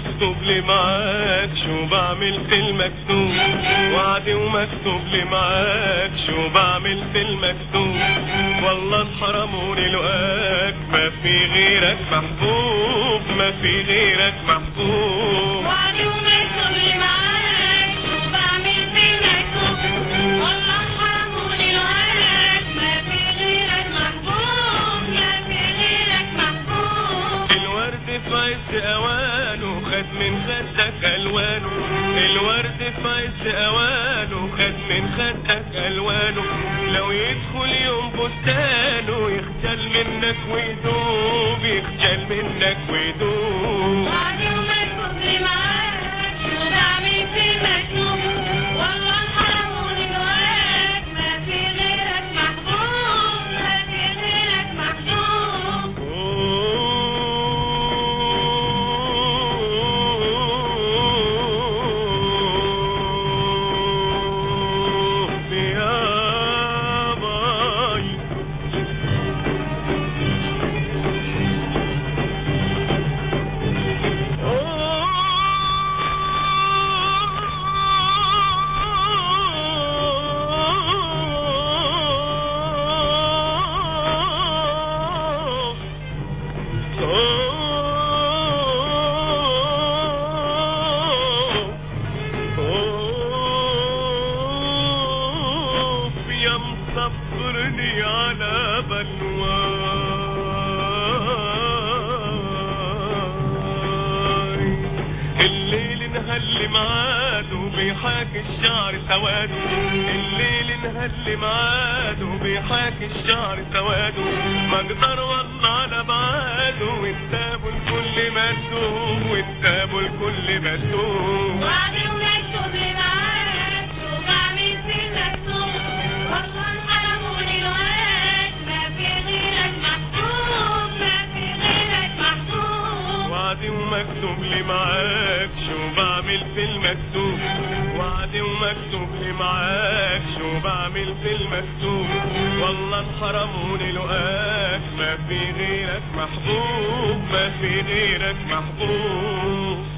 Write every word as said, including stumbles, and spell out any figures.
ومكتوب لي معاك شو بعمل في المكتوب، وعدي ومكتوب لي معاك شو بعمل في المكتوب، والله حرموني لقاك ما في غيرك محبوب، ما في غيرك محبوب. وعدي ومكتوب لي معاك شو بعمل في المكتوب، والله حرموني لقاك ما في غيرك محبوب، ما في غيرك محبوب. الورد في عز اوانه خد من خدك الوانه، الورد في عز اوانه خد من خدك الوانه، لو يدخل يوم بستانه يخجل منك ويدوب، يخجل منك ويدوب. وعدي ومكتوب لي معاك شو بعمل في المكتوب، والله حرموني لقاك ما في غيرك محبوب، ما في غيرك محبوب. يا باي يا مصبرني على بلواي، الليل نهل معاده بيحاكي الشعر سواده، الليل نهل معاده بيحاكي الشعر سواده، ما اقدر والله على بعاده، وانتابوا الكل مكتوب، وانتابوا الكل مكتوب. وعدي ومكتوب لي معاك شو بعمل في المكتوب، والله حرموني لقاك ما في غيرك محبوب، ما في غيرك محبوب. وعدي ومكتوب لي معاك شو بعمل في المكتوب، وعدي ومكتوب لي معاك شو بعمل في المكتوب، والله حرموني لقاك ما في غيرك محبوب، ما في غيرك محبوب.